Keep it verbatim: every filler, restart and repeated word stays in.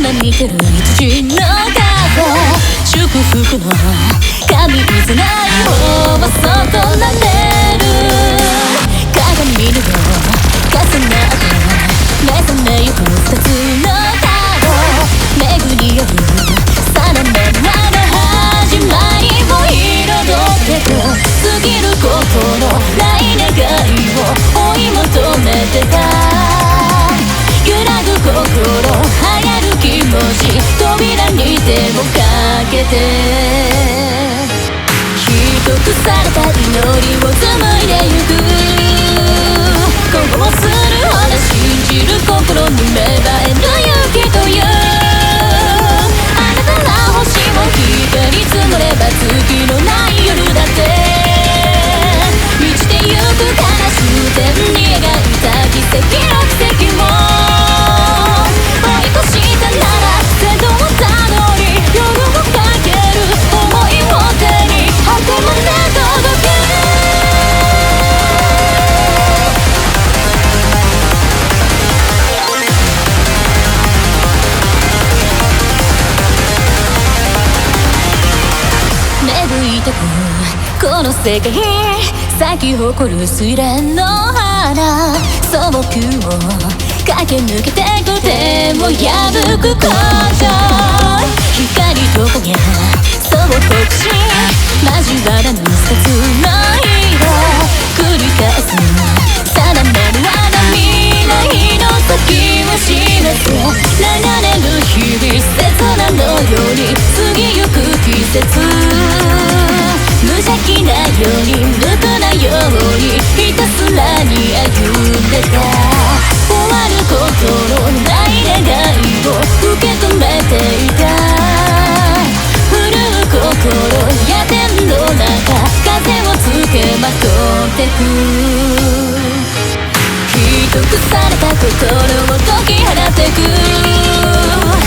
今見てる一時の画像祝福の神じゃない方はそとなれる鏡にも重なって目覚めゆく二つの角巡り寄る定めまだ始まりを彩ってく過ぎることのない願いを追い求めてた揺らぐ心流行る気持ち扉に手をかけてひとくされた祈りを紡いでゆく今後もするほど信じる心に芽生える勇気という新たな星を光り積もれば月のない夜だって満ちてゆく悲しむ天に描いた奇跡の奇跡も追い越したなら瀬戸をたどり夜をかける想いを手に果てまで届け芽吹いてくこの世界咲き誇るスイレンの花素朴を駆け抜けてとても破くこと光と影そう酷使交わらぬ二つの色繰り返す定めるまだ見ないの先を示す流れる日々切なのように過ぎゆく季節無邪気なように無垢なようにひたすらに歩んでた終わることのない願いを受け止めていた震う心や天の中風をつけまとってくひとくされた心を解き放ってく